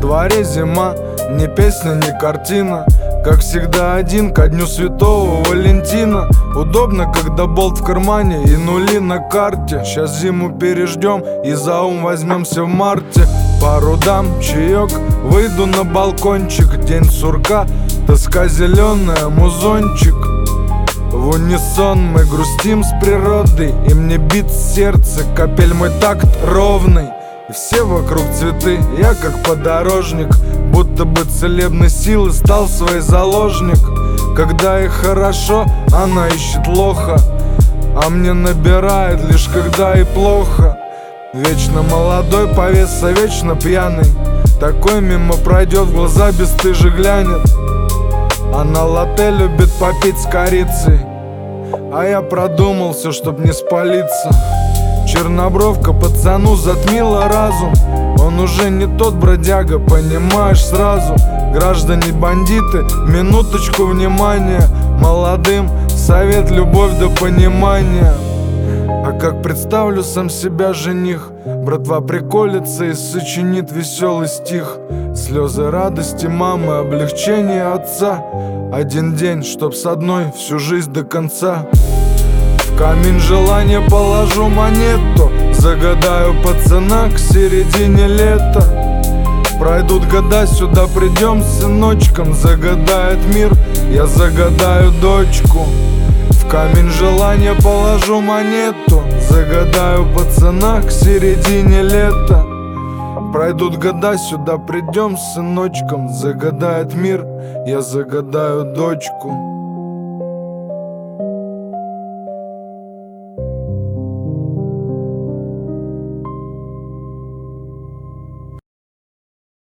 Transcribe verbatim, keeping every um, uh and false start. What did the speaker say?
дворе зима, ни песня, ни картина. Как всегда один ко дню святого Валентина. Удобно, когда болт в кармане и нули на карте. Сейчас зиму переждем и за ум возьмемся в марте. Пару дам, чаек, выйду на балкончик. День сурка, тоска зеленая, музончик. В унисон мы грустим с природой, и мне бит сердце, капель мой такт ровный. И все вокруг цветы, я как подорожник, будто бы целебной силы стал свой заложник. Когда ей хорошо, она ищет лоха, а мне набирает лишь когда ей плохо. Вечно молодой повеса, вечно пьяный, такой мимо пройдет, в глаза бесстыже глянет. Она латте любит попить с корицей, а я продумал все, чтоб не спалиться. Чернобровка пацану затмила разум. Он уже не тот бродяга, понимаешь сразу. Граждане бандиты, минуточку внимания. Молодым совет, любовь до понимания. А как представлю сам себя жених, братва приколется и сочинит веселый стих. Слезы радости мамы, облегчение отца. Один день, чтоб с одной всю жизнь до конца. В камин желания положу монету, загадаю пацана к середине лета. Пройдут года, сюда придем с сыночком. Загадает мир, я загадаю дочку. В камин желания положу монету, загадаю пацана к середине лета. Пройдут года, сюда придем с сыночком. Загадает мир, я загадаю дочку.